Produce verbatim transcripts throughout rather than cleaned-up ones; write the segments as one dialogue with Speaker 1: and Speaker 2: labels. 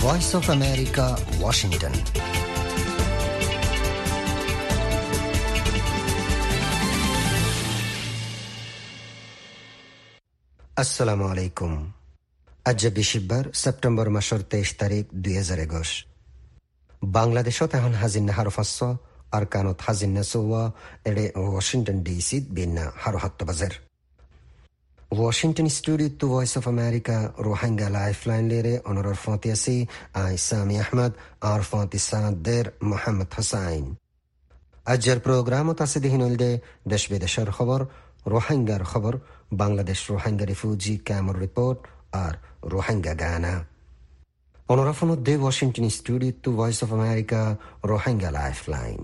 Speaker 1: Voice of America, Washington. আসসালামু আলাইকুম। আজ বিশিবার সেপ্টেম্বর মাসের তেইশ তারিখ দুই হাজার একুশ। বাংলাদেশত এখন হাজিন্না হারো ফাঁস আর কানত হাজিন্না চৌয়া এড়ে ওয়াশিংটন ডিসি বিন্না হারো হাত্ত বাজের। Washington studio to voice of America Rohingya lifeline লেরে অনরর ফাঁতি আসি আই সামি আহমদ আর ফাঁতি সাদের মোহাম্মদ হোসাইন। আজের প্রোগ্রামত আছে দিহিনলদে দেশ বিদেশের খবর, রোহিঙ্গার খবর, বাংলাদেশ রোহিঙ্গা রিফিউজি ক্যাম্পের report R Rohingya Gaana. অনরাফন they Washington studio to voice of America Rohingya lifeline.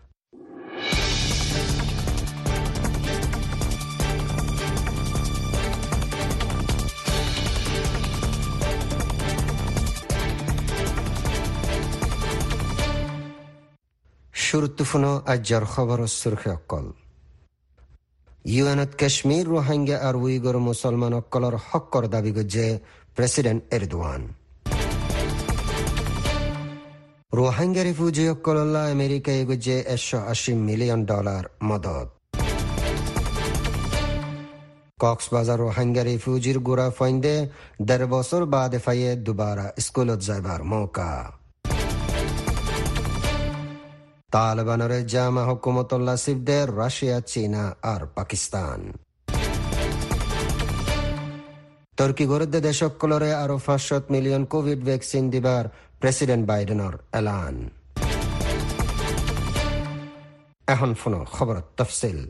Speaker 1: শুরুত্তুফুনো আজ্জার খবর সুরখে অক্কল। ইউএনত কাশ্মীর রোহিঙ্গা আর উইগর মুসলমান অক্কলর হক্কর দাবি গজ্জে president Erdogan. Rohingya refugee অক্কল্লা America এগজ্জে একশো আশি মিলিয়ন ডলার মদত। কক্সবাজার রোহিঙ্গা রিফিউজির গোড়া ফাইন্দে দেড় বছর বাদে ফাইয়ে দুবারা স্কুলত যাইবার মৌকা। তালেবানের জামা হুকুমতুল্লাহ সিফদের রাশিয়া, চীনা আর পাকিস্তান। তুর্কি গড়ে দেশকলরে আরো পাঁচশো মিলিয়ন কোভিড ভ্যাকসিন দিবার প্রেসিডেন্ট বাইডেনের এলান। এখন ফোনো খবর তফসিল।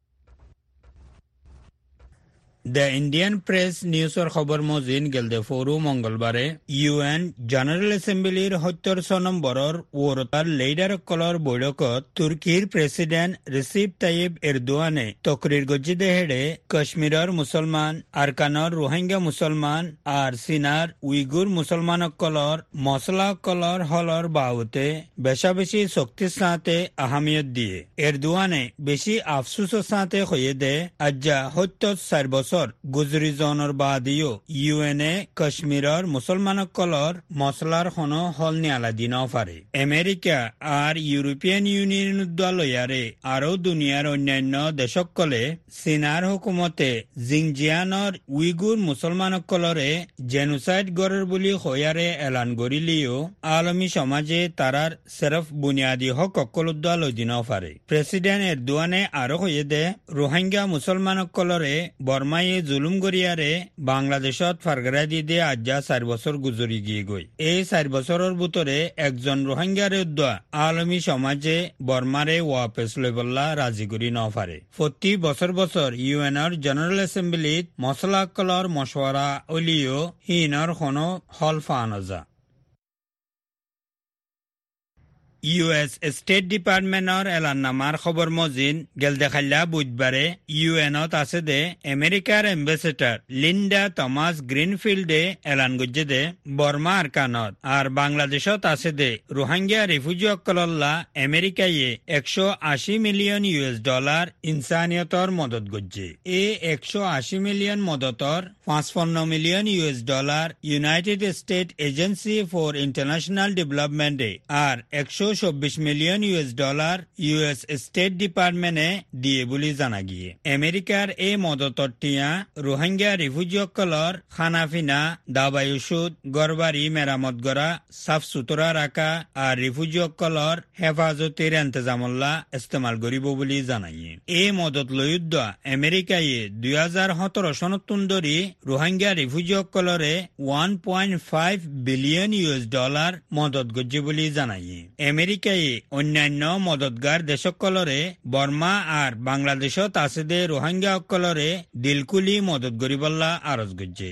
Speaker 2: দ্য ইন্ডিয়ান প্রেস নিউজৰ খবৰ মজিন গেলদে ফৰু মংগলবাৰে ইউ এন জেনাৰেল এছেম্বলিৰ সত্তৰ নম্বৰৰ ৱৰতাৰ লেইডাৰসকলৰ বৈঠকত তুৰ্কীৰ প্ৰেছিডেণ্ট ৰিচিপ তাইব এৰদোৱানে তকৰিৰ গজ্জিদে হেডে কাশ্মীৰৰ মুছলমান, আৰকানৰ ৰোহিংগা মুছলমান আর চীনাৰ উইগুৰ মুছলমানসকলৰ মছলাসকলৰ হলৰ বাহুতে বেচা বেছি শক্তিৰ সাথে আহমিয়ত দিয়ে। এৰদোৱানে বেছি আফসোসৰ সাথে কয়ে দে আজ্জা সত্তৰ চার বছর গুজরি জনৰ বাদিও ইউ এন এ কাশ্মীৰৰ মুছলমানসকলৰ মছলাৰ খনো হল নিয়ালা দি নফাৰে। আমেৰিকা আর ইউৰোপিয়ান ইউনিয়ন দলয়ারে আৰু দুনিয়াৰ অন্যান্য দেশসকলে চীনাৰ হুকুমতে জিংজিয়ানৰ উইগুৰ মুছলমানসকলৰে জেনোসাইড গড়ৰ বুলি হয়াৰে এলান কৰিলেও আলমী সমাজে তাৰাৰ চেৰফ বুনিয়াদী হক সকলো দল দি নফাৰে। প্ৰেছিডেণ্ট এৰদোৱানে আৰু কয়ে দে ৰোহিংগা মুছলমানসকলৰে বৰ্মাই জুলুম গৰিয়াৰে বাংলাদেশত ফাৰগৰাই দি দে আজ্জা চাৰি বছৰ গুজৰি গিয়ে গৈ। এই চাৰি বছৰৰ ভিতৰে একজন ৰোহিংগাৰ উদ্যোগ আলমী সমাজে বৰ্মাৰে ৱাপেছ লবল্লা ৰাজি কৰি নফাৰে। প্ৰতি বছৰ বছৰ ইউ এনৰ জেনাৰেল এছেম্বলিত মছলাসকলৰ মশৱাৰা অলিও হিনৰ খনো হল ফানজা। ইউ এছ ষ্টেট ডিপাৰ্টমেণ্টৰ এলাননামাৰ খবৰ মজিন গেল দেখাল্লা বুধবাৰে ইউ এনত আছে দে আমেৰিকাৰ এম্বেচেডাৰ লিণ্ডা থমাছ গ্ৰীণফিল্ডে এলান গজ্জে দে বৰ্মা আৰকানত আর বাংলাদেশত আছে দে রোহিঙ্গা রিফিউজি অকলল্লা আমেরিকায়ে একশো আশি মিলিয়ন ইউ এস ডলার ইনসানিয়তর মদত গজ্জে। এ একশো আশি মিলিয়ন মদতর পাঁচপন্ন million U S dollar United State Agency for International ডেভেলপমেন্টে আর একশো চব্বিশ million U S dollar U S state ডিপার্টমেন্টে দিয়ে বলে জানা গিয়ে। আমেরিকার এই মদতর টিয়া রোহিঙ্গা রিফিউজিসকলর খানাফিনা, দাবাই ওষুধ, গড়বাড়ি মেরামত করা, সাফ সুতরা রাখা আর রিফিউজিসকলর হেফাজতের ইন্তজামল্লা ইস্তেমাল করিব বলে জানাইয়ে। এই মদত লয়ুদ্ধ আমেরিকায়ে দুই হাজার সতেরো সনতুন ধরি রোহিঙ্গা রিফিউজিসকলরে one point five billion U S dollar মদত গজ্জে বলে জানাইয়ে। আমেরিকায়ে অন্যান্য মদতগার দেশসকলরে বর্মা আর বাংলাদেশত আছে দে রোহিঙ্গা সকলরে দিলকুলি মদত গরিবল্লা আরজ গজ্জে।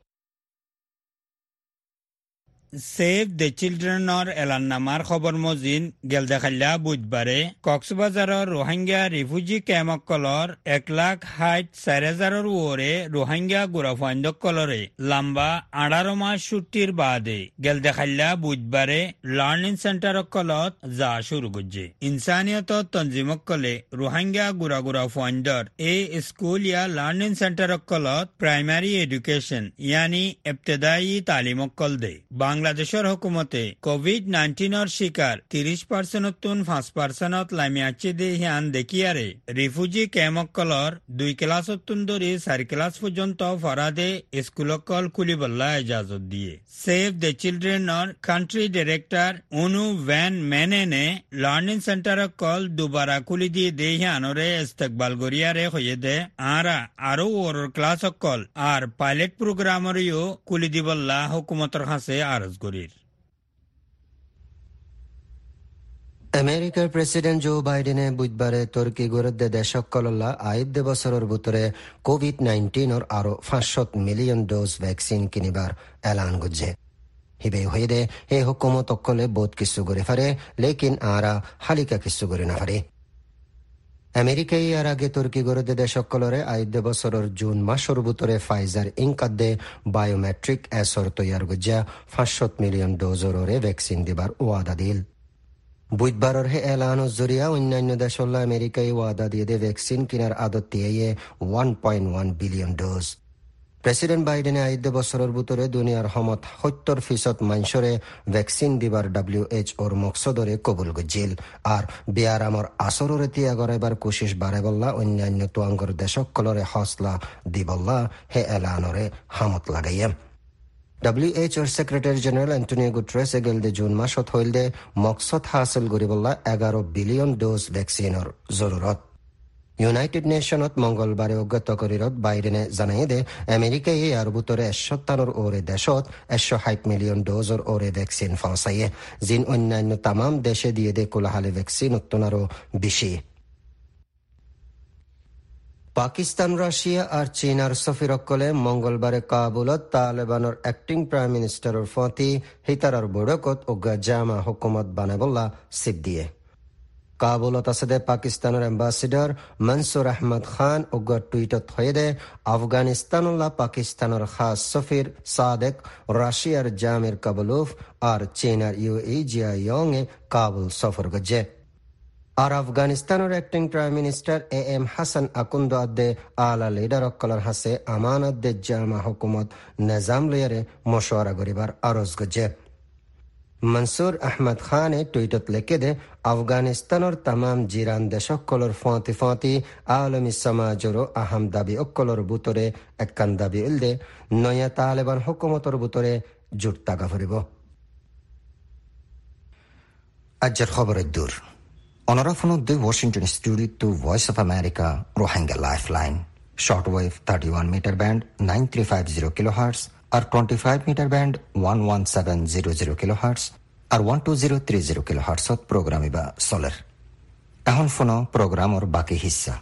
Speaker 2: সেভ দ্য চিলড্রেনৰ এলাননামাৰ খবৰ মজিন গেল দেখাল্লা বুধবাৰে কক্সবাজাৰৰ ৰোহিংগা ৰিফিউজি কেম্পসকলৰ এক লাখ ষাঠ চাৰি হাজাৰৰ ওৰে ৰোহিংগা গোৰাফাইণ্ডসকলৰে লাম্বা আঠাৰ মাহ ছুটিৰ বাদে গেল দেখাল্লা বুধবাৰে লাৰ্ণিং চেণ্টাৰসকলত যা শুরু গজ্জে। ইনসানিয়তত তঞ্জিমসকলে ৰোহিংগা গোৰা গোৰাফাইণ্ডৰ এই স্কুল ইয়া লাৰ্ণিং চেণ্টাৰসকলত প্ৰাইমাৰী এডুকেশ্যন ইয়ানি ইবতদায়ী তালিমসকল দে। বাংলা বাংলাদেশের হুকুমতে কোভিড নাইন্টিনের শিকার ত্রিশ পার্সেন্টতুন পাঁচ পার্সেন্টত লামি আছে দে হিয়ান দেখিয়ারে রিফিউজি ক্যাম্পকলর দুই ক্লাসতুন ধরে চারি ক্লাস পর্যন্ত ফরাদে স্কুলকল খুলিবল্লা ইজাজত দিয়ে সেভ দ্য চিলড্রেনর কান্ট্রি ডিরেক্টর অনু ভ্যান মেনেনে লার্নিং সেন্টার কল দুবারা খুলি দিয়ে দে হিয়ানরে ইস্তেকবাল গরিয়ারে হয়ে দে আরা আরো ওর ক্লাস কল আর পাইলট প্রোগ্রামরিও খুলি দিবল্লা হুকুমতর কাছে আরজ করির।
Speaker 1: আমেরিকার প্রেসিডেন্ট জো বাইডেনে বুধবারে তুর্কি গুরুদ্ধে দেশকলল্লা আইদ বছরের ভিতরে কোভিড নাইন্টিনের আরো পাঁচশো মিলিয়ন ডোজ ভ্যাকসিন কিনিবার এলান গুজে হিবে হইদে হে হুকুমত অকলে বোধ কিছু করে ফারে লেকিন আরা হালিকা কিছু করে না ফারে। আমেরিকাই আর আগে তুর্কি গরুদে দেশকলরে আইদ বছরের জুন মাসের ভিতরে ফাইজার ইনকাদে বায়োমেট্রিক এসর তৈয়ার গুজা পাঁচশো মিলিয়ন ডোজরে ভ্যাকসিন দিবার ওয়াদা দিল। বুধবারের হে এলানোর জরিয়া অন্যান্য দেশল্লা আমেরিকাই ওয়াদা দিয়ে দে ভ্যাকসিন কিনার আদত দিয়ে one point one billion dose. President বাইডেনে আইদ বছরের ভিতরে দুনিয়ার সমত সত্তর ফিসদ মানুষরে ভ্যাকসিন দিবার ডাব্লিউ এইচ ওর মকসদরে কবুল গজিল আর বেয়ারামর আসররে তিয়া গড়াইবার কোশিশ বাড়ে বললা অন্যান্য তোয়াঙ্গর দেশকলরে হসলা দিবল্লা হে এলানরে হামত লাগাইয়া। ডাব্লিউ এইচ ওর সেক্রেটারি জেনারেল অ্যান্টনিও গুটেরেস এগেলদে জুন মাসত হইলদে মকসদ হাসিল করিবল্লা এগারো বিলিয়ন ডোজ ভ্যাকসিনের জরুরত। ইউনাইটেড নেশনত মঙ্গলবারে অজ্ঞাত করিরত বাইডেনে জানাই দে আমেরিকায় ইয়ার ভিতরে একশতানোর ওরে দেশত একশো ষাট মিলিয়ন ডোজর ওরে ভ্যাকসিন ফাঁসাইয়ে জিন অন্যান্য তামাম দেশে দিয়ে দে কোলাহালি ভ্যাকসিন উত্তনারও বেশি। পাকিস্তান রাশিয়া আর চীনার সফিরকলে মঙ্গলবারে কাবুলত তালেবানের অ্যাক্টিং প্রাইম মিনিস্টারের ফতি হিতারার বৈঠকত অজ্ঞা জামা হুকুমত বানাবল্লা সিপ দিয়ে কাবুলত আছে দে পাকিস্তানের এম্বাসিডর মনসুর আহমদ খান অজ্ঞা টুইটত হয়ে দে আফগানিস্তানুল্লাহ পাকিস্তানের খাস সফির সাদেক রাশিয়ার জামির কাবুলুফ আর চীনার ইউ ই জিয়া ইয়ং এ কাবুল সফর গজে আর আফগানিস্তানের acting prime minister A M Hasan Akhund আদে আলা লিডার অকলর হাসে আমানত দে জামা হুকুমত নিজাম লয়ারে মশওয়ারা করিবার আরজ গজে। মনসুর আহমদ খানে টুইটত লেখে দে আফগানিস্তানের তামাম জিরান দেশকলর ফাঁতি ফাঁতি আলমী সমাজের আহম দাবি অকলর বুতরে একখান দাবি উল্দে নয়া তালেবান হুকুমতর বুতরে জুট তাগা ফুরিব। আজের খবরের দূর অনরা phone the Washington studio to voice of America Rohingya lifeline shortwave thirty one metre band nine three five zero kilo hertz আর twenty five metre band one one seven zero zero kilo hertz আর one two zero three zero kilo হার্টসত programme ইবা চলের। এখন phone প্রোগ্রামর বাকি হিস্সা।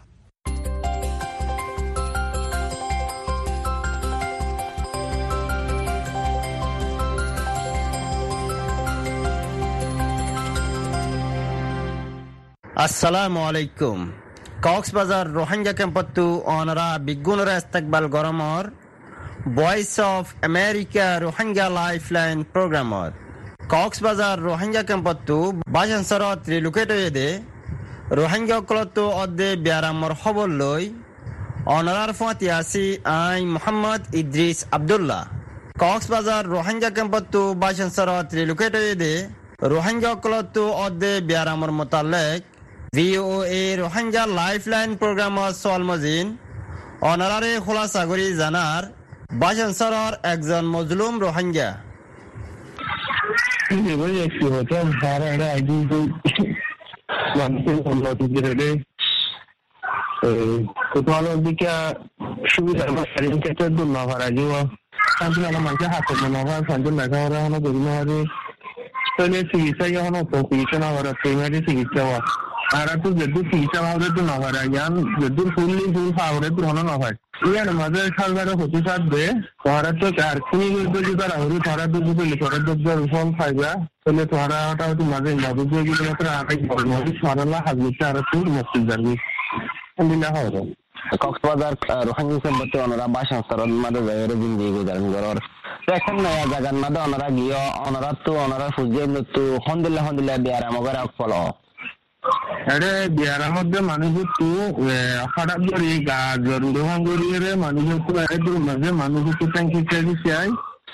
Speaker 3: আসসালামু আলাইকুম। কক্সবাজার রোহিঙ্গা ক্যাম্পতু অনরা বিগুণরা ইস্তেকবাল গরমর voice of America Rohingya lifeline প্রোগ্রামত কক্সবাজার রোহিঙ্গা ক্যাম্পতু বাসন সরত রিলোকেট হয়ে দে রোহিঙ্গা কলতো অদ্দে বিয়ারামর খবর লই অনরার ফাতি আসি আই মোহাম্মদ ইদ্রিস আব্দুল্লাহ। কক্সবাজার রোহিঙ্গা ক্যাম্পতু বাসন সরত রিলোকেট হয়ে দে রোহিঙ্গা কলতো অদ্দে বিয়ারামর মোতালেক ভিওএ রোহিঙ্গা লাইফলাইন প্রোগ্রামত সলমজিন অনারারে খোলাসা করি জানার বাসন সরর একজন মজলুম রোহিঙ্গা।
Speaker 4: সুবিধার মানুষের হাতে মনে হয় সঞ্চল লেখাপড়া এখনো করি না হবে চিকিৎসা এখনো চিকিৎসা না করা প্রাইমারি চিকিৎসা হওয়া আর তো যেদূর চিকিৎসা ভাবে তো না হয় ইয়ান যেদূর ফুললি ফুল খাওয়ারে তো হলো না হয় ইয়ার মাঝে সরকারের ক্ষতি সাধবে তোরা তো আর তুমি যদি তারা হরি তোরা তো যদি তোরা তো ফল খাইবা তাহলে তোরা ওটা তো মাঝে মাঝে দিয়ে গেলে মাত্র আগে বলবি সরলা হাজতে আর তো মুক্তি যাবে দিনা হবে।
Speaker 5: কক্সবাজার রোহিঙ্গা সম্পত্তি ওনারা বাসন স্তরের মাঝে যায় জিন্দি গুজারেন গরর এখন নয়া জায়গার মাঝে ওনারা গিয়ে ওনারা তো ওনারা ফুজে তো হন্দিল্লা হন্দিল্লা বিয়ার আমাদের ফল
Speaker 4: আরে বিয়ারের মধ্যে মানুষ তো হঠাৎ করে গাজর রোহাঙ্গরিয়ে মানুষ তো এদের মাঝে মানুষ তো ট্যাঙ্কি চাই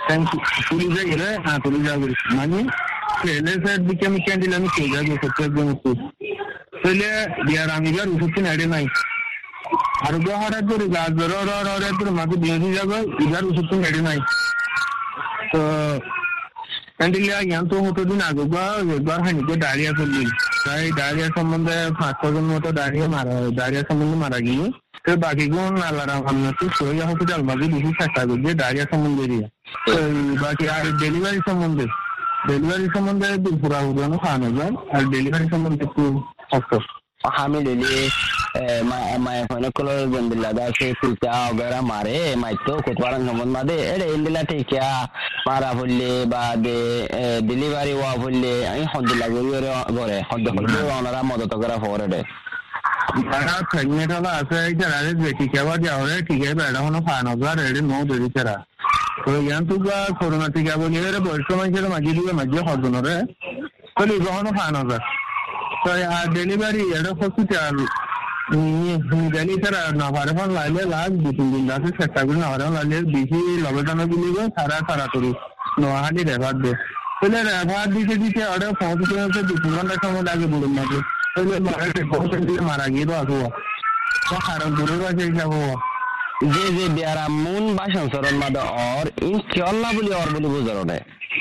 Speaker 4: পুলিশে গেলে হ্যাঁ পুলিশ যাবে মানে প্লেসের দিকে আমি কেন দিলে আমি কে যাবো সত্যি একদম তাহলে বিয়ার আমি আর উঠতে নেড়ে নাই আর হঠাৎ করে গাছ ধরো হঠাৎ করে মাকে দিয়ে যাবে ইধার উঠতে নেড়ে নাই তো ক্যান্ডিলিয়া জ্ঞান তো হতো দিন আগে একবার হানিকে ডায়রিয়া করলি তাই ডায়রিয়া সম্বন্ধে পাঁচ ছজন মতো ডায়রিয়া মারা ডায়রিয়া সম্বন্ধে মারা গিয়ে তো বাকি গুণ আল্লাহ রহমত সই হসপিটাল মাঝে বেশি চেষ্টা করছে ডায়রিয়া সম্বন্ধে দিয়ে বাকি আর ডেলিভারি সম্বন্ধে ডেলিভারি সম্বন্ধে পুরা উদাহরণ খাওয়ানো যায় আর ডেলিভারি সম্বন্ধে একটু কষ্ট
Speaker 5: hamilili mai hono kolor jandilla da se tilta ogara mare mai to kotwaran namon made ere indila tikya mara holle ba de delivery wa holle ai hondilla gore gore hodde hodde onara modo to gara fore de
Speaker 4: ara pregnant hola ase jara de tikya ba jaore tikya ba da hono phano ga ready no deri chara to yan tu ga corona tikya boli ere boyko mai jere maji dibe maji hodonore to li hono phano ga তো আর delivery এটা hospital জানি sir না পারে phone লাইলে লাগ দু তিন দিন আছে চেষ্টা করি না পারে লাইলে বেশি লবেটানো দিলে সারা সারা করি নোহানি রেফার দে তাহলে রেফার দিতে দিতে ওটা পৌঁছতে পৌঁছতে দু তিন ঘন্টা সময় লাগে বলুন মাঝে তাহলে মারা দিয়ে মারা গিয়ে তো আসবো কারণ দূরের কাছে যাবো
Speaker 5: যে যে বিয়ারা মুন বাসন সরণ মাদা অর ইনশাআল্লাহ বলি অর বলি বুঝারো না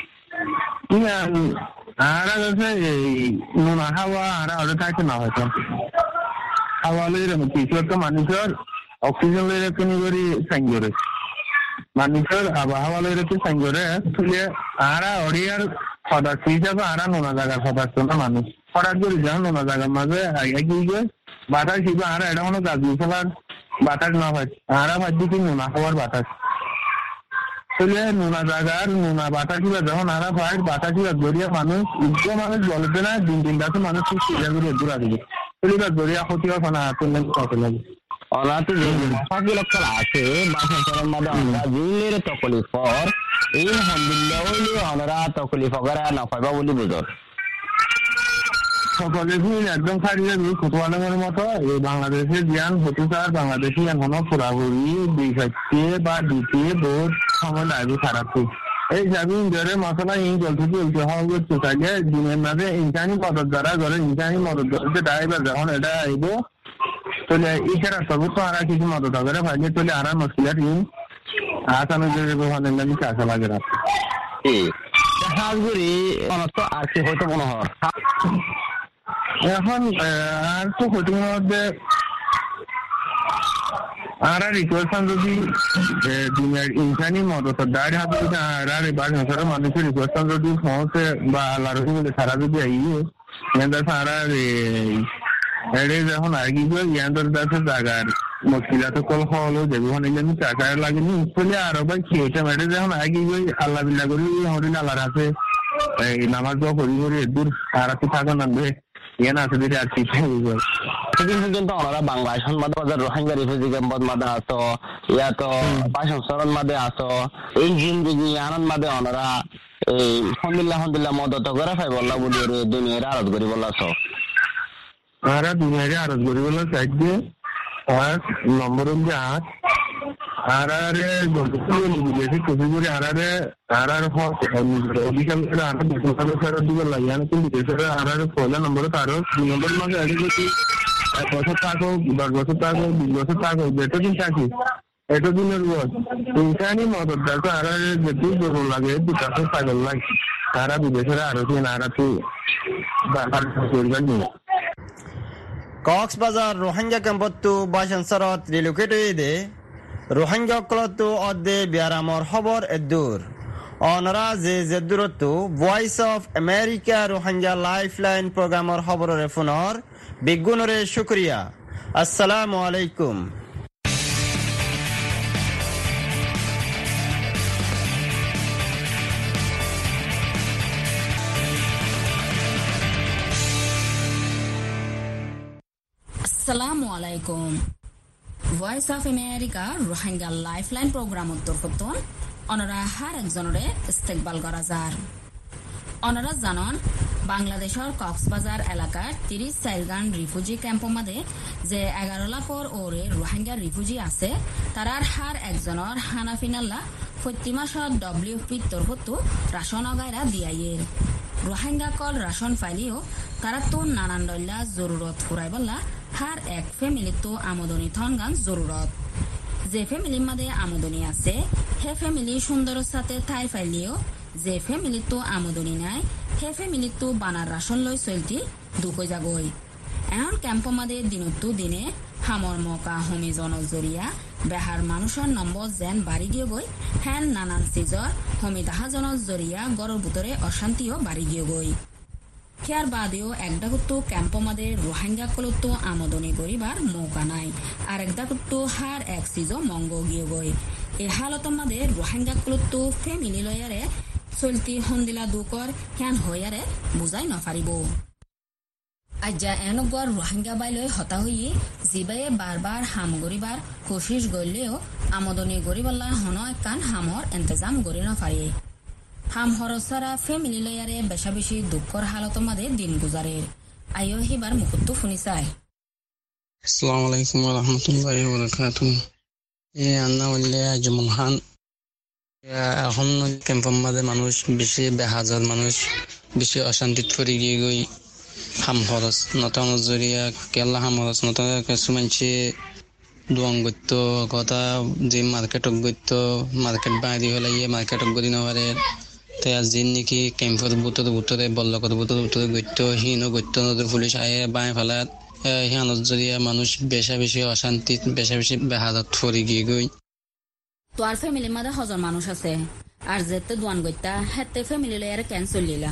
Speaker 4: আরা আছে নোনা হাওয়া আরা ওটা থাকে না হয়তো হাওয়া লইরে কিছু একটা মানুষের অক্সিজেন লইরে কিনি করি সাইঙ্গরে মানুষের আবহাওয়া লইরে কি সাইঙ্গরে তুলে আরা অরিয়ার সদস্য হিসাবে আরা নোনা জায়গার সদস্য না মানুষ হঠাৎ করে যাও নোনা জায়গার মাঝে আগে গিয়ে বাতাস হিসেবে আরা এটা কোনো গাছ ফেলার বাতাস না হয় আরা ভাবছি কি নোনা হাওয়ার বাতাস তাহলে নোনা জায়গার নোনা বাতাসিবা যখন আরা হয় বাতাসিবা জড়িয়া মানুষ উগ্র মানুষ বলতে না দিন দিন গাছে মানুষ খুব সিজা করে দূর আসবে তাহলে বা জড়িয়া ক্ষতি হয় না তুললে কত লাগে
Speaker 5: অনাতে যে ফাঁকি লক্ষণ আছে বাসন সরণ মাদে আমরা জিলের তকলি ফর এই আলহামদুলিল্লাহ হইলে অনারা তকলি ফগরা না পাইবা বলি বুঝর
Speaker 4: সকলে একদম খাড়ি যাবি ফুটবলের মতো এই বাংলাদেশের জ্ঞান হতে চার বাংলাদেশি এখনো পুরাপুরি দুই খাচ্ছে বা দ্বিতীয় বোধ সময় লাগবে খারাপ এই যাবি ধরে মশলা ইন চলতে চলতে হবে চাইলে দিনের মাঝে ইনসানি মদত দ্বারা ধরে ইনসানি মদত ধরতে ড্রাইভার যখন এটা আইব তাহলে ইশারা সবুজ তো আর কিছু মদত হবে ভাইলে তাহলে আর মুশকিলাত ইন আসানো যে ওখানে আমি কাছে লাগে রাখতে
Speaker 5: হাজগুড়ি অনত আর কি হয়তো মনে হয়
Speaker 4: এখন আর তো হোটেলের মধ্যে আর রিকোয়েশন যদি দুনিয়ার ইনসানি মদত দাঁড়িয়ে হাতে যদি আর এবার মানুষের রিকোয়েশন যদি পৌঁছে বা আল্লাহ রহিমে সারা যদি আইয়ে ইয়াদের সারা এড়ে যখন আগি গিয়ে ইয়াদের কাছে জায়গার মুশকিলাত কল হলো যেগুলো নিলে আমি টাকা লাগেনি উঠলে আরো ভাই খেয়েছে মেটে যখন আগি গিয়ে আল্লাহ বিল্লাহ করি হোটেল আল্লাহর হাতে এই নামাজ দোয়া করি করি দূর আর একটু থাকা নামবে ইয়ান আছে দিদি আর কিছু
Speaker 5: সেদিন পর্যন্ত ওনারা বাংলা সংবাদ বাজার রোহিঙ্গা রিফিউজি ক্যাম্পত মাদে আসো ইয়া তো বাসন সরণ মাদে আসো এই জিন্দগি আনন্দ মাদে ওনারা এই আলহামদুলিল্লাহ আলহামদুলিল্লাহ মদত করে ফাই বললা বলি রে দুনিয়ার আরজ করি বললাছ
Speaker 4: আর দুনিয়ার আরজ করি বললা চাই দিয়ে আর নম্বর যে আট আর আরে বেশি কপি করে আর আরে আর আর অধিকাংশ আর দোকান ফেরত দিবে লাগে আমি কিন্তু দেশের আর আর পয়লা নম্বর কারো দুই নম্বর মাঝে আগে যদি এক বছর থাকো দশ বছর থাকো বিশ বছর থাকো যেটা দিন থাকি এত দিনের বয়স ইনসানি মদত দেখো আর আর যেটু জরুর লাগে দুটা তো পাগল লাগে তারা বিদেশের আরো দিন আর একটু
Speaker 3: কক্সবাজার রোহিঙ্গা ক্যাম্পতো বাসন সরত রিলোকেট হয়ে রোহিঙ্গা কলতো অদে বিয়ারামর খবর এদুর অনরা যে যে দূরত্ব voice of America Rohingya lifeline প্রোগ্রামর খবরের ফোনর বিগুণরে শুক্রিয়া আসসালামু আলাইকুম
Speaker 6: আসসালামু আলাইকুম voice of America Rohingya lifeline programme উত্তর ফতন অনরা হার একজনরে ইস্তেকবাল করা যার অনরা জানন বাংলাদেশের কক্সবাজার এলাকার তিরিশ সাইলগান রিফিউজি ক্যাম্প মধ্যে যে এগারো লাখর ওরে রোহিঙ্গা রিফিউজি আছে তারার হার একজনের হানাফিনাল্লা প্রতি মাসত ডব্লিউ এফ পির তরফতো রাশন অগাইরা দিয়াইয়ের রোহিঙ্গা কল রাশন ফাইলিও তারা তো নানান দল্লা জরুরত ফুরাই বললা হার এক ফ্যামিলি তো আমদনি থনগান জরুরত যে ফ্যামিলির মাঝে আমদনি আছে হে ফ্যামিলি সুন্দরের সাথে ঠাই ফাইলিও যে ফ্যামিলি তো আমদনি নাই হে ফ্যামিলি তো বানার রাশন লই চলতি দুঃখ যাগই এখন ক্যাম্প মাঝে দিনতো দিনে হামর মকা হমি জনজরিয়া বেহার মানুষের নম্বর যেন বাড়ি গিয়ে গই হ্যান নানান সিজর হমি দাহা জনজরিয়া গড়ের ভিতরে অশান্তিও বাড়ি গিয়ে গই খেয়ার বাদেও একটা করতো ক্যাম্প মাঝে রোহিঙ্গা কলতো আমদনি করিবার মৌকা নাই আর একটা করতো হার এক সিজো মঙ্গ গিয়ে গই এই হালতের মাঝে রোহিঙ্গা কলতো ফ্যামিলি লয়ারে চলতি হন্দিলা দুকর হ্যান হইয়ারে বুঝাই নফারিব আজ্জা এনগর রোহিঙ্গা বাইলৈ হতা হইয়ে জিবাইয়ে বারবার হাম গরিবার কোশিশ গড়লেও আমদনি গরিবল্লা হন একান হামর এন্তেজাম গড়ি নফারিয়ে হাম হরসারা ফ্যামিলি লয়ারে বেশা বেশি দুঃখর হালত মাঝে দিন গুজারে আইও হিবার মুকুত্তু শুনিছাই।
Speaker 7: আসসালামু আলাইকুম ওয়া রাহমাতুল্লাহি ওয়া বারাকাতুহু। এ আন্না হইলে আজমুল খান। এখন ক্যাম্পের মাঝে মানুষ বেশি বেহাজার মানুষ বেশি অশান্তিত পড়ে গিয়ে গই হাম খরচ নতুন জরিয়া কেলা হাম খরচ নতুন কিছু মানুষে দোয়াং গত্য কথা যে মার্কেটক গত্য মার্কেট বাইরে হলে ইয়ে মার্কেটক গদি নপারে তাই আজ দিন নাকি ক্যাম্পের বুতরে বুতরে বল্লকর বুতরে বুতরে গত্য হিনও গত্য নদীর পুলিশ আয়ে বাঁয়ে ফেলাত হিয়ানত জরিয়া মানুষ বেশা বেশি অশান্তিত বেশা বেশি বেহাজাত পড়ে গিয়ে গই।
Speaker 6: তো আর ফ্যামিলির মাঝে হাজার মানুষ আছে আর যেতে দোয়ান গত্তা হেতে ফ্যামিলি লয়ারে ক্যান্সেল লিলা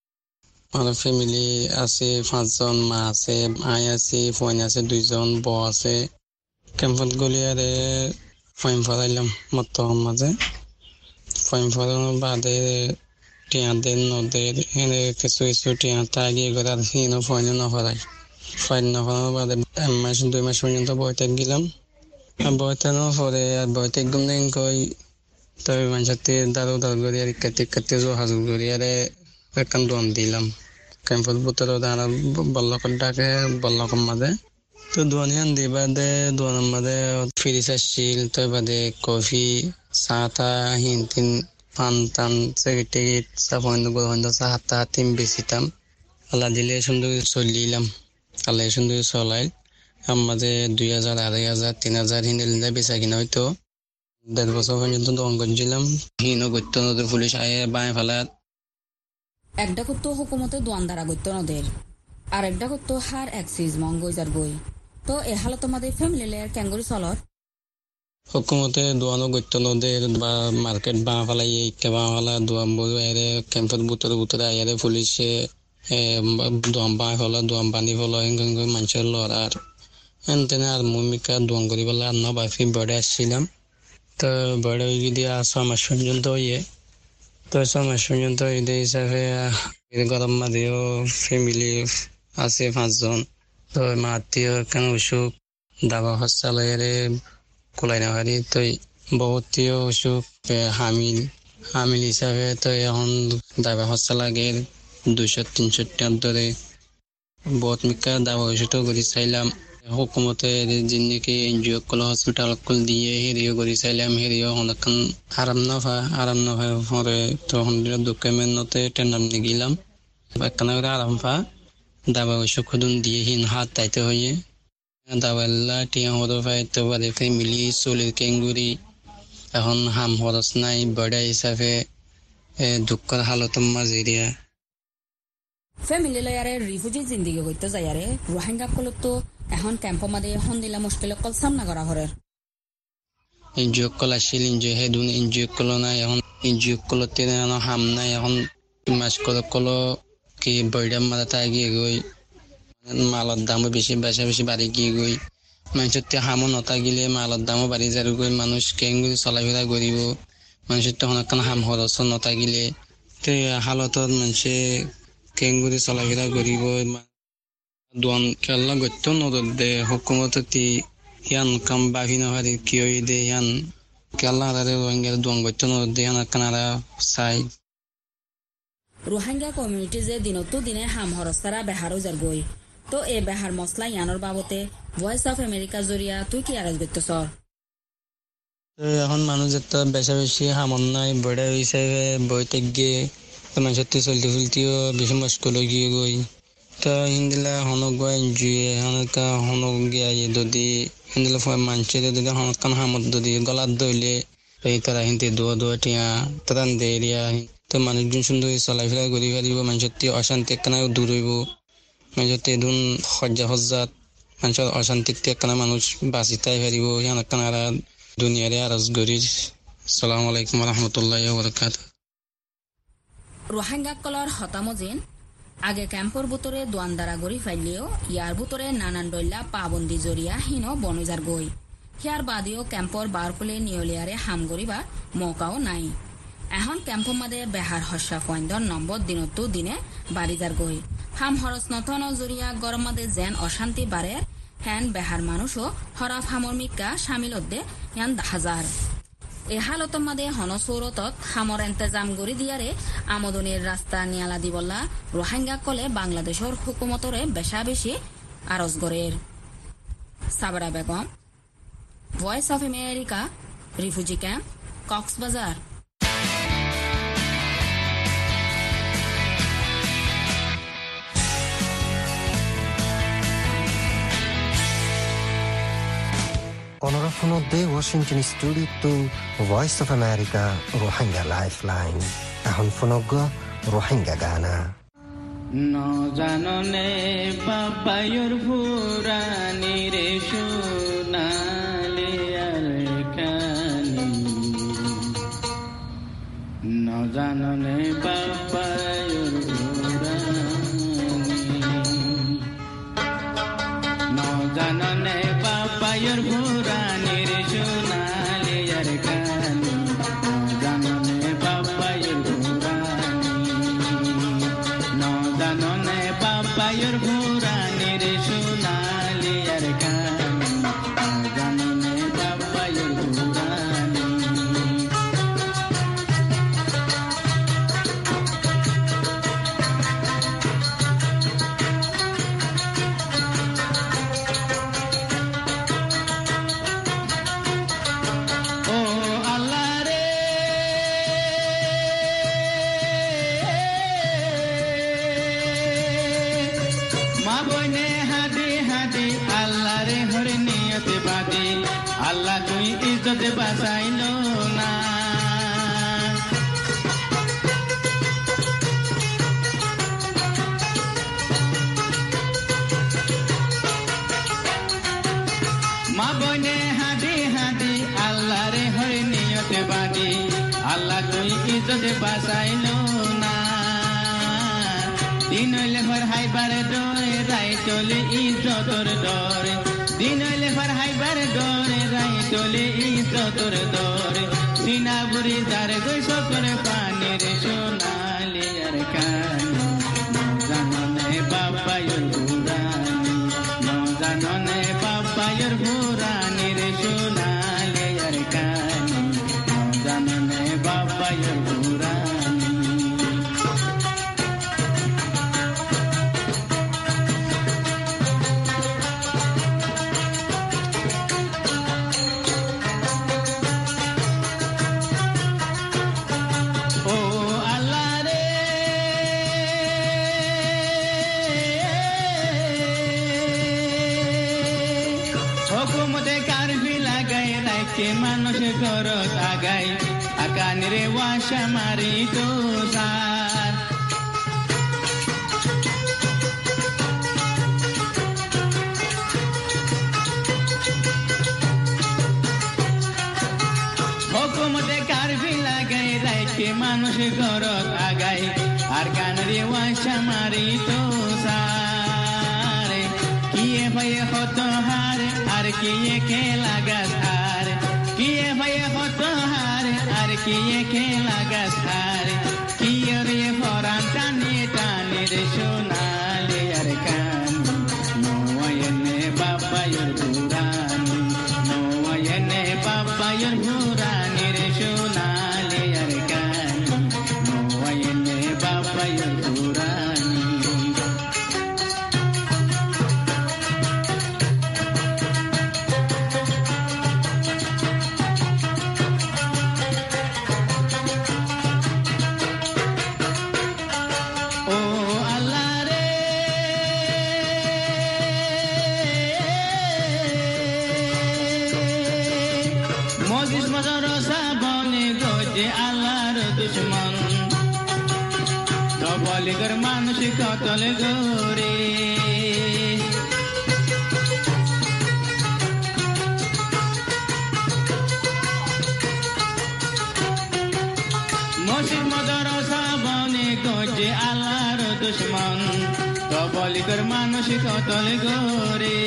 Speaker 7: আমার ফ্যামিলি আছে পাঁচজন, মা আছে, আই আছে, ফোন আছে দুইজন, বউ আছে। ক্যাম্পত গলিয়ারে ফইম ফরাইলাম মত মাঝে ফইম ফরানোর বাদে টিয়া দেন নদের এনে কিছু কিছু টিয়া তাগিয়ে করে আর হিনো ফইনে নফরাই ফাইন নফরানোর বাদে এক মাস দুই মাস পর্যন্ত বইতে গেলাম। বইতে নফরে আর বইতে গুম নেই কই তবে মানুষের দারু দারু গড়িয়ে আর ইকাতে ইকাতে জো হাজু গড়িয়ারে একখান দোয়ান দিলাম ক্যাম্পত বুতরে দাঁড়া বল্লকর ডাকে বল্লকর মাঝে তো দোয়ান হান দি বাদে দোয়ানের মাঝে ফ্রিজ আসছিল তো বাদে কফি চাহ টা হিন তিন পান টান চেকেট টেকেট চাহ পয়েন্ট গোল চাহ টা তিন বেচিতাম আল্লাহ দিলে সুন্দর চলিলাম আল্লাহ সুন্দর চলাই আমার মাঝে দুই হাজার আড়াই হাজার তিন হাজার হিন বেচা কিনা হইতো দেড় বছর পর্যন্ত দোয়ান করছিলাম হিনও গত্য নদীর পুলিশ আয়ে বাঁয়ে ফেলাত
Speaker 6: একটা করতো হুকুমতে দোয়ান দ্বারা গত্য নদের আর একটা করতো হার এক সিজ মঙ্গইজার গই তো এ হালত মাঝে ফ্যামিলি লেয়ার ক্যাঙ্গুরি চলর
Speaker 7: হুকুমতে দোয়ানো গত্য নদের বা মার্কেট বাঁ ফেলাই ইকে বাঁ ফেলা দোয়ান বই আইরে ক্যাম্পের বুতরে বুতরে আইরে পুলিশে দোয়ান বাঁ ফেলা দোয়ান বানি ফেলা হিং মানুষের লড়ার এনতেনে আর ভূমিকা দোয়ান করি বলে আর না বাফি বেড়ে আসছিলাম তো বেড়ে দিয়ে ছ মাস পর্যন্ত ইয়ে তো ছ মাস পর্যন্ত ঈদের হিসাবে গরম মাঝেও ফ্যামিলি আছে পাঁচজন তো মা আত্মীয় কেন অসুখ দাবা খরচা লয়ারে কোলাই না পারি তো বহুতীয় অসুখ হামিল হামিল হিসাবে তো এখন দাবা খরচা লাগে দুইশো তিনশো টাকার ধরে বহুত মিকা দাবা ওষুধও করে চাইলাম হুকুমতে যিনি এনজিও কল হসপিটাল কল দিয়ে হেরিও করে চাইলাম হেরিও অনেকক্ষণ আরাম না পা আরাম না পাই পরে তখন দুঃখে মেনতে টেন্ডার নিয়ে গেলাম একখানা করে আরাম পা দাবা ওষুধ খুদুন দিয়ে হিন হাত তাইতে হয়ে দাবাল্লা টিয়া হতো পাইতে পারে ফ্যামিলি চলির কেঙ্গুরি এখন হাম খরচ নাই বড়া হিসাবে দুঃখের হালতের মাঝে দিয়া
Speaker 6: ফ্যামিলি লয়ারে রিফিউজি জিন্দিগি করতে যায়ারে রোহিঙ্গা কলতো এখন ক্যাম্প মাঝে হন্দিলা মুশকিল কল সামনা করা হরের
Speaker 7: এনজিও কল আসছিল এনজিও হেদুন এনজিও কল নাই এখন এনজিও কলতে হাম নাই এখন মাস কল কল কি বৈরাম মাথা তাই গিয়ে গই মালের দামও বেশি বেশি বেশি বাড়ি গিয়ে গই মানুষের তো হামও নতা গিলে মালের দামও বাড়ি যার গই মানুষ কেঙ্গুরি চলাফেরা করিব মানুষের তখন এখন হাম খরচ নতা গিলে তো হালতত মানুষে কেঙ্গুরি চলাফেরা করিব দোয়ান খেলা গত্য নদর দে হুকুমতি ইয়ান কাম বাকি নহারি কিয় দে ইয়ান কেলা হারে রোহিঙ্গার দোয়ান গত্য নদর দে ইয়ান কানারা চাই
Speaker 6: রোহিঙ্গা কমিউনিটি যে দিনতো দিনে হাম হরস্তারা বেহারও যার গই তো এ বেহার মশলা ইয়ানোর বাবতে ভয়েস অফ আমেরিকা জরিয়া তুই কি আরেজ গত্য সর
Speaker 7: এখন মানুষ একটা বেশা বেশি হামন নাই বড় হিসাবে বইতে গিয়ে মানুষের চলতে ফুলতেও বেশি মুশকিল গিয়ে গই তো হিন্দিলা হনক জুয়ে হনকা হনক গিয়ে যদি হিন্দিলা মানুষের যদি হনকান হামত যদি গলার দইলে এই তারা হিন্দি দোয়া দোয়া টিয়া তারান দেরিয়া তো মানুষজন সুন্দর চলাফেরা করি পারিব মানুষের অশান্তি একখানা দূর হইব মানুষের এদিন সজ্জা সজ্জাত মানুষের অশান্তির একখানা মানুষ বাঁচিতাই পারিব সেখানে দুনিয়ারে আরজ গরির। আসসালামু আলাইকুম রহমতুল্লাহ বরকাতুহু।
Speaker 6: রোহিঙ্গাসকলৰ হতামজিন আগে ক্যাম্পৰ বুটৰে দোৱানদাৰা গৰি ফাইলেও ইয়াৰ বুটৰে নানান দল্যা পাবন্দী জৰিয়া হীন বনজাৰ গৈ ইয়াৰ বাদেও ক্যাম্পৰ বাৰকুলে নিয়লিয়াৰে হাম গৰিবা মৌকাও নাই। এখন ক্যাম্পৰ মাদে বেহাৰ হস্যা ফইন্দৰ নম্বৰ দিনতো দিনে বাৰিজাৰ গৈ হাম হৰচ নথন জৰিয়া গৰম মাদে যেন অশান্তি বাৰে হেন বেহাৰ মানুষও হরাফ হামর মিক্কা সামিলতে ইয়ান হাজার এ হালতর মাদে হনসৌরতত হামর এন্তেজাম গড়ি দিয়ারে আমদনির রাস্তা নিয়ালা দিবল্লা রোহিঙ্গা কলে বাংলাদেশের হুকুমতরে বেশা বেশি আরজ গড়ের। Sabra Begum, voice of America, refugee camp, Cox's Bazar.
Speaker 1: অনরাফনদে Washington studio voice of America Rohingya lifeline এখন ফনগ রোহিঙ্গা গানা
Speaker 8: ন জাননে বাবায়ুর ভুরানি রে সোনালে আর কানি ন জাননে বাবায়ুর ভুরানি ন জাননে বাবায়ুর ভুরানি রে সোনালে আর কানি ন জাননে বাবায়ুর জাননে বাবায়ুর ভুরানি রে সোনালি আর কানি জাননে বাবায়ুর ভুরানি ও আল্লাহ রে মা বইনে হাদি হাদি আল্লাহ রে হরে নিয়তে বাদি আল্লাহ তুই ইজ্জতে বাঁচাইল না মা বইনে হাদি হাদি আল্লাহ রে হরে নিয়তে বাদি আল্লাহ তুই ইজ্জতে বাঁচাইল না দিন হইলে ফর হাইবারে ডরে রাই চলে ইজ্জতর ডরে দিন হইলে ফর হাইবারে ডরে রাই চলে ইজ্জতর ডরে সিনা বুড়ি যার গই সকরে পানি রে সোনালি আর কানি জাননে বাবায়ুর ভুরানি জাননে বাবায়ুর ভুরানি রে সোনালি আর কানি জাননে বাবায়ুর ভুরানি ও আল্লাহ রে হুকুমতে কারফি লাগাই রাখে মানুষ ঘরত আগাই আকান রে ওয়াশা মারি তো সার হুকুমতে কারফি লাগাই রাখে মানুষ ঘরত আগাই আর কান রে ওয়াশা মারি তো সার কিয়ে ভয়ে হত হার আর কিয়ে খেলা গাছ হার কিয়ে ভয়ে হত হার আর কিয়ে খেলা গাছ হার কিয়ে রে ফরান টানি টানি রে সোনালি আর কানি নোয়ায়নে বাবায়ুর ভুরানি নোয়ায়নে বাবায়ুর ভুরানি রে সোনালি আর কানি নোয়ায়নে বাবায়ুর ভুরানি পঁচিশ বছর শ্রাবণে গজে আল্লাহর দুশ্মন তবলিগের মানুষ কতল গোরে মসজিদ মাদ্রাসা বনে গজে আল্লাহর দুশ্মন তবলিগের মানুষ কতল গোরে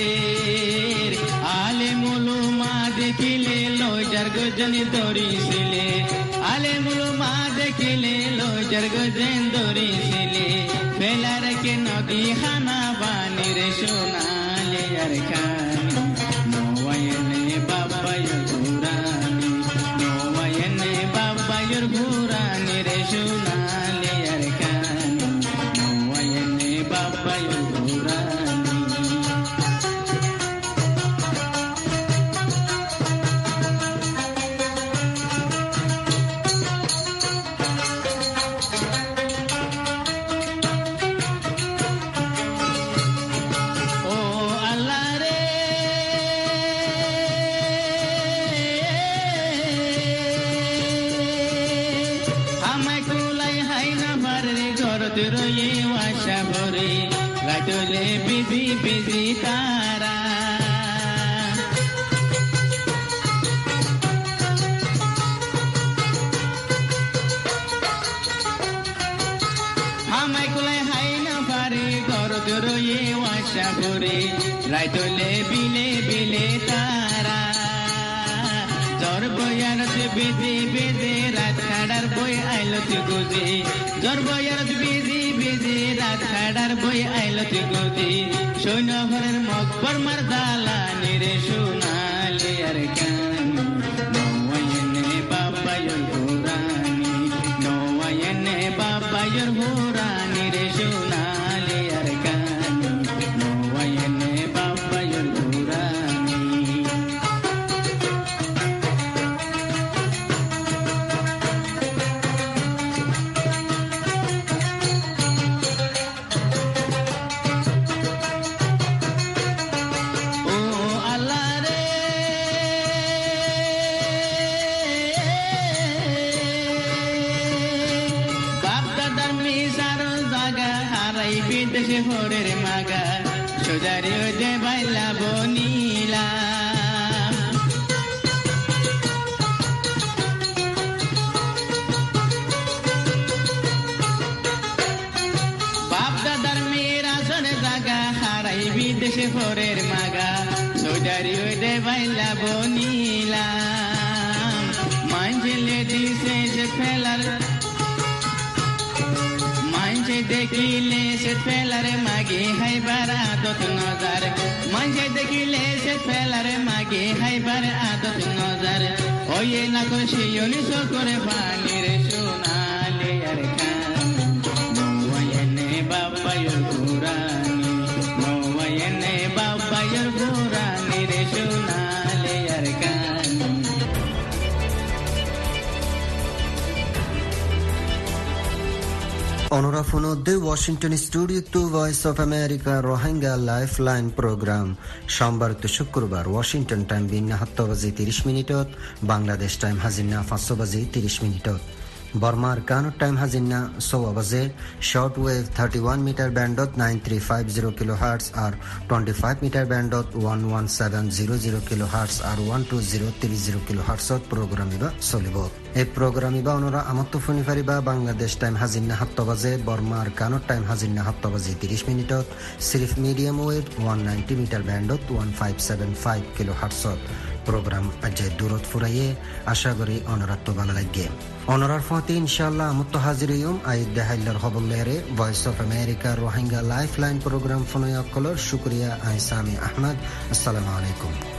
Speaker 8: আলেম উলামা দেখিলে লজ্জার গজনি ধরিছিলে আলেম উলামা দেখিলে লজ্জার গজন ধরিছিলে ফেলার কে নদী খানা বানির সোনালে আর খানি নওয়ায়নে বাবায়ুর ঘুরানি নওয়ায়নে বাবায়ুর ঘুরানি রে সোনালে আর খানি নওয়ায়নে বাবায়ুর ঘুরানি রয়ে ওয়াশা ভরে রাতলে বিজি বিজি তারা আমায় কুলাই হাই না পারে গরদ রয়ে ওয়াশা ভরে রাতলে বিলে বিলে তারা জর বয়ার বেদে বেদে রাত খাড়ার বই আইলত গুজে জর বয়ার বেদে বেদে রাত খাড়ার বই আইলত গুজে সৈন্য ঘরের মকবর মারদালা নিরে সোনালে আর কানি নওয়ায়নে বাবায়ুর ঘুরানি নওয়ায়নে বাবায়ুর ঘুরানি রে সোনালে আর কানি নওয়ায়নে বাবায়ুর ঘুরানি বিদেশে হরের মাগা সোজারি দে বাইলা বনিলা বাপ দাদার মেয়েরা সরে জাগা হারাই বিদেশে হরের মাগা সোজারি দে বাইলা বনিলা মাঞ্জলে দিছে যে ফেলার দেখিলে সে ফেলারে মাগে হাইবার আদত নজর মঞ্জে দেখিলে সে ফেলারে মাগে হাইবার আদত নজর ওয়ে না খুশি ইউনিসো করে পানির সোনালে আর খানি নওয়ায়নে বাবায়ুর ঘুরানি নওয়ায়নে বাবায়ুর ঘুরানি রে সোনালে আর খানি
Speaker 1: অনরাফোন the Washington studio to voice of America Rohingya life line programme সোমবার তো শুক্রবার ওয়াশিংটন টাইম বিন্না সাত বাজি ত্ৰিশ মিনিটত বাংলাদেশ টাইম হাজিনা পাঁচ বাজি ত্ৰিশ মিনিটত বর্মার কানুর টাইম হাজিনা ছয় বাজে short wave thirty one metre ব্যান্ডত nine three five zero kilo hertz আর টোয়েন্টি ফাইভ মিটার ব্যান্ডত one one seven zero zero kilo hertz আর one two zero three zero kilo হার্টসত প্রোগ্রাম ইবা চলিব এই প্রোগ্রাম ইবা অনরা আমত্ত শুনি পারিবা বাংলাদেশ টাইম হাজিনা সাত বাজে বর্মার কানুর টাইম হাজিনা সাত বাজি ত্ৰিশ মিনিটত সিরিফ medium wave one ninety metre ব্যান্ডত one five seven five kilo হার্টসত প্রোগ্রাম আজে দূরত ফুরাইয়ে আশা করি অনরাত্ম ভালো লাগে অনরার ফতে ইনশাআল্লাহ আমত্ত হাজিরিয়ম আইদ দেহাইলার খবর লেরে voice of America Rohingya life line programme ফোনয় অকলর শুক্রিয়া আই সামি আহমদ আসসালামু আলাইকুম